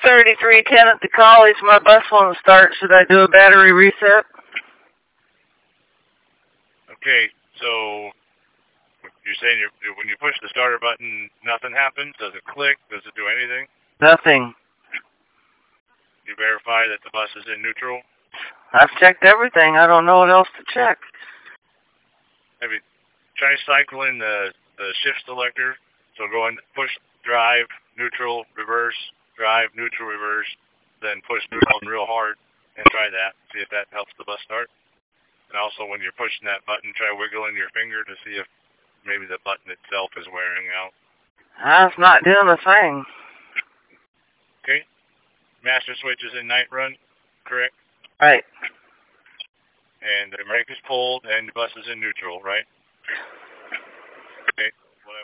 3310 at the college. My bus won't start. Should I do a battery reset? Okay, so you're saying when you push the starter button, nothing happens? Does it click? Does it do anything? Nothing. You verify that the bus is in neutral? I've checked everything. I don't know what else to check. Maybe try cycling the shift selector. So go in, push drive, neutral, reverse, drive, neutral, reverse, then push neutral real hard and try that. See if that helps the bus start. And also when you're pushing that button, try wiggling your finger to see if maybe the button itself is wearing out. It's not doing a thing. Okay. Master switch is in night run, correct? Right. And the brake is pulled and the bus is in neutral, right? Okay.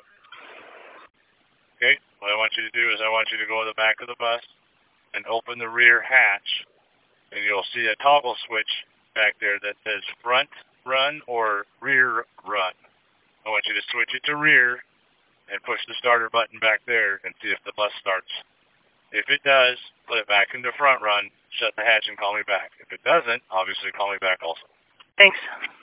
Okay. What I want you to do is I want you to go to the back of the bus and open the rear hatch, and you'll see a toggle switch back there that says front run or rear run. I want you to switch it to rear and push the starter button back there and see if the bus starts. If it does, put it back into front run, shut the hatch, and call me back. If it doesn't, obviously call me back also. Thanks.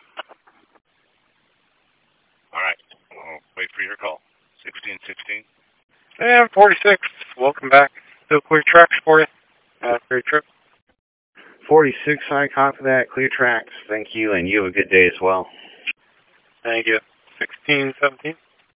All right. I'll wait for your call. 1616. And 46. Welcome back. Still clear tracks for you. Great trip. 46, I copy that. Clear tracks. Thank you, and you have a good day as well. Thank you. 1617.